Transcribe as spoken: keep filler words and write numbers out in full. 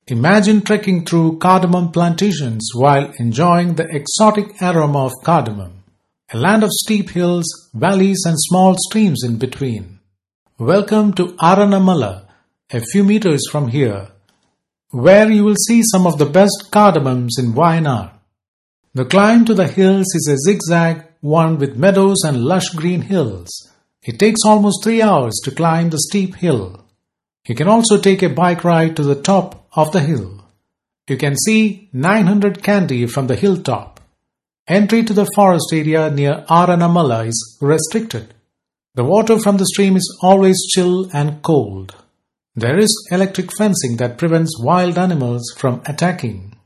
Imagine trekking through cardamom plantations while enjoying the exotic aroma of cardamom. A land of steep hills, valleys and small streams in between. Welcome to Aranamala, a few meters from here, where you will see some of the best cardamoms in Wayanad. The climb to the hills is a zigzag one with meadows and lush green hills. It takes almost three hours to climb the steep hill. You can also take a bike ride to the top of the hill. You can see nine hundred Kandy from the hilltop. Entry to the forest area near Aranamala is restricted. The water from the stream is always chill and cold. There is electric fencing that prevents wild animals from attacking.